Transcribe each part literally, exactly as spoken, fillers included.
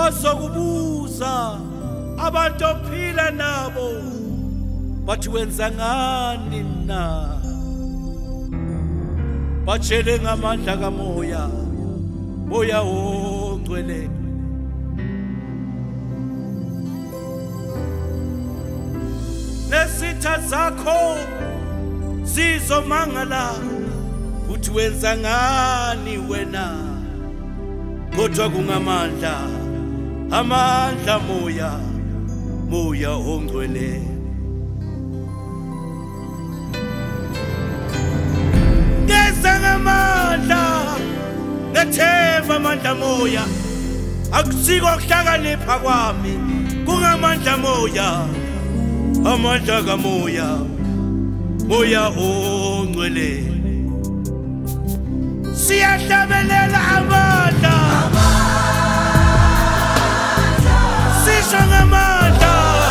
bazokubuza abantu ophila nabo bathi wenza ngani na, batshele ngamandla kamoya, moya ongcwele. Nesitha zakho zizomangala uthi wenza ngani wena, kodwa kungamandla, amandla moya, moya ongcwele. Ngeza ngamandla, ngethemba amandla moya, akusiko ukuhlakanipha kwami, kungamandla moya, amandla kamoya, moya ongcwele. Siyahlabelela amandla, sisho ngamandla,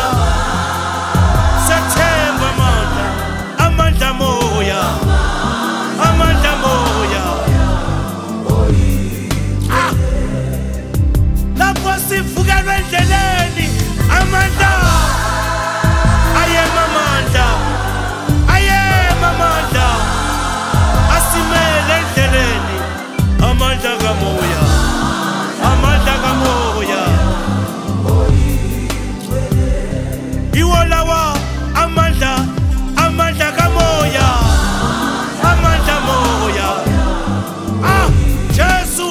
sethemba amandla, amandla moya, amandla moya. Ah! Lapho sivukelwe endleleni, amandla, ayema amandla, ayema amandla, asimele endleleni, amandla kamoya, amandla kamoya. Iwo lawa amandla, amandla kamoya, amandla moya. Ah, Jesu,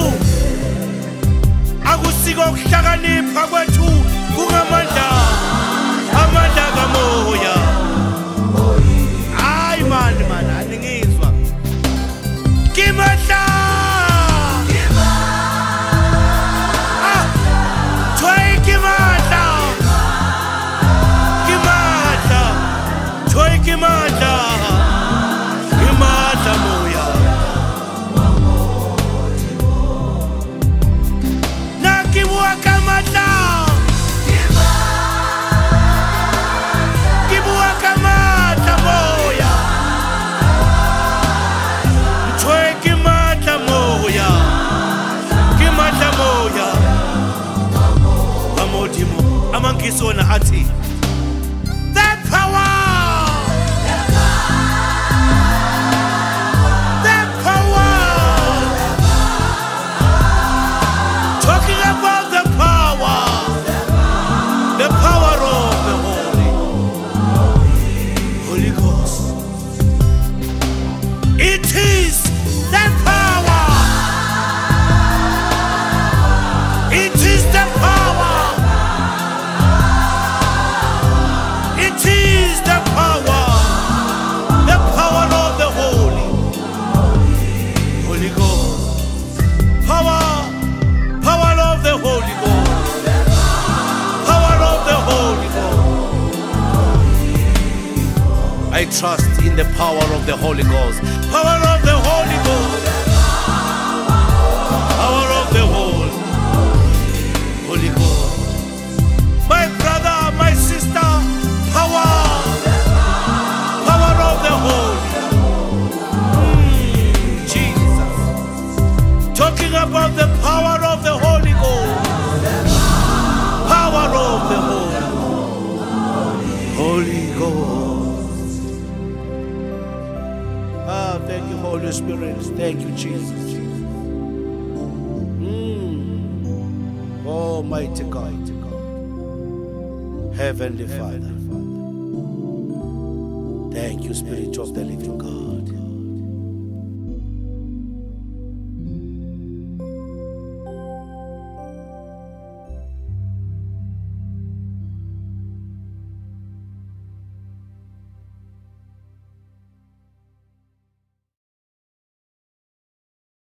akusiko ukuhlakanipha kwethu, kungamandla, amandla kamoya. Hayi mani mani, aningizwa. Kimandla, ah, thwe kimandla, kimandla, thwe kimandla, kimandla moya. Nakibuka kamandla, kibuka kamandla moya, thwe kimandla moya, kimandla moya. Amodimo amangisona athi that power, that power, talking about the power, the power of the Holy, Holy Ghost. It is that power, it is the power, it is the power, the power of the Holy, Holy Ghost. Power, power of the Holy Ghost, power of the Holy Ghost. I trust in the power of the Holy Ghost, power of the Holy Ghost, power of the Holy, Holy Ghost. My brother, my sister, power, power of the Holy, mm, Jesus. Talking about the power of the Holy Ghost, power of the Holy, Holy Ghost. Ah, thank you, Holy Spirit. Thank you, Jesus. Mm. Almighty God, Heavenly Father. Thank you, Spirit of the living God.